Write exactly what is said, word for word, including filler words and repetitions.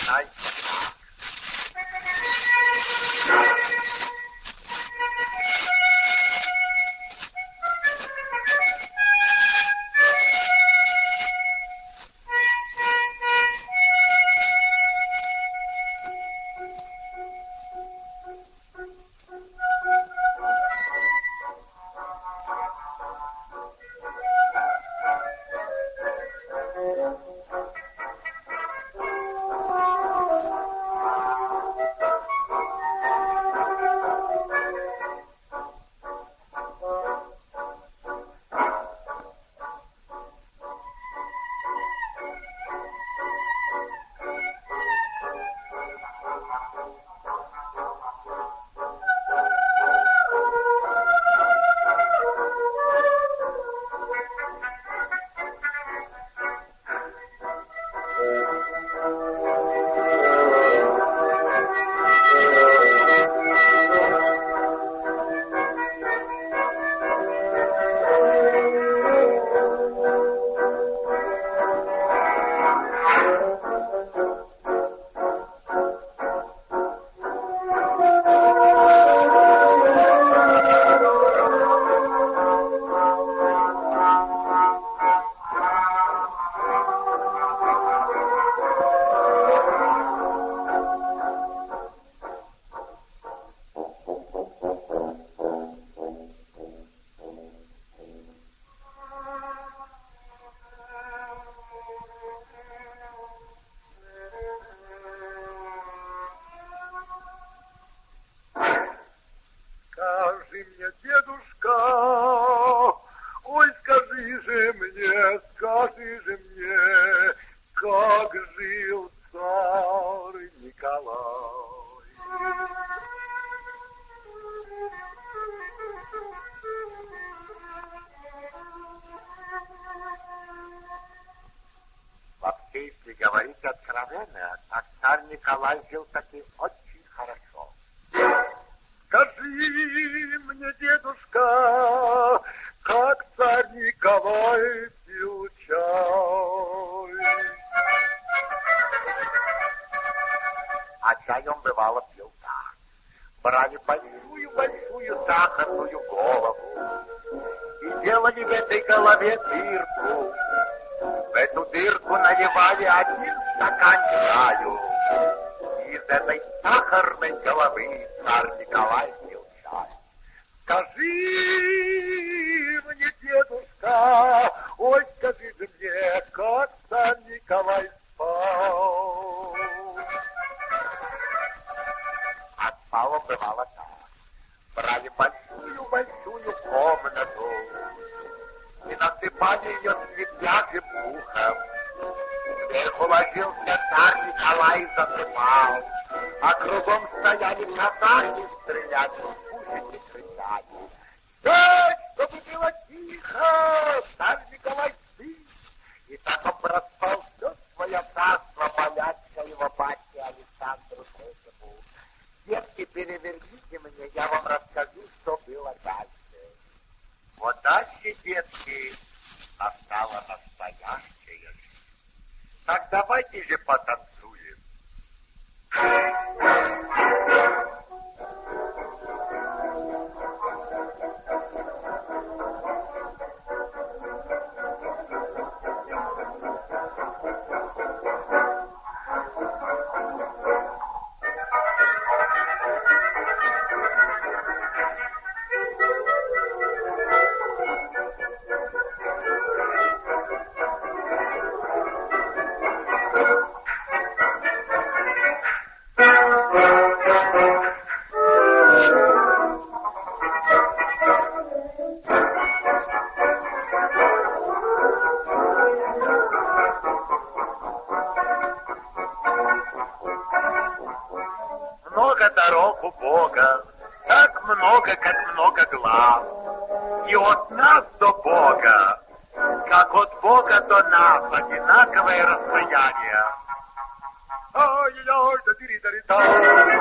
начинай. Скажи мне, дедушка, ой, скажи же мне, скажи же мне, как жил царь Николай. Вообще, если говорить откровенно, так царь Николай жил таки очень хорошо. Скажи мне, дедушка, как царь Николай пил чай. А чай он бывало пил так. Брали большую-большую сахарную голову и делали в этой голове дырку. В эту дырку наливали один стакан чаю. Из этой сахарной головы царь Николай пил чай. Скажи мне, дедушка, ой, скажи же мне, как царь Николай спал. А спал он бывало так. Брали большую-большую комнату и насыпали ее цветяшим пухом. Сверху ложился царь Николай и засыпал, а кругом стояли казаки стрелять, пушки кричали. Сядь, чтобы было тихо, царь Николай спит. И так он проспал все свое царство, полячка его батьке Александру Третьему. Детки, переверните мне, я вам расскажу, что было дальше. Вот дальше, детки, настала настоящая жизнь. Так давайте же потанцуем. Много дорог у Бога, так много, как много глаз. И от нас до Бога, как от Бога до нас, одинаковое расстояние. Ай-яй-яй, да-дири-да-ри-да.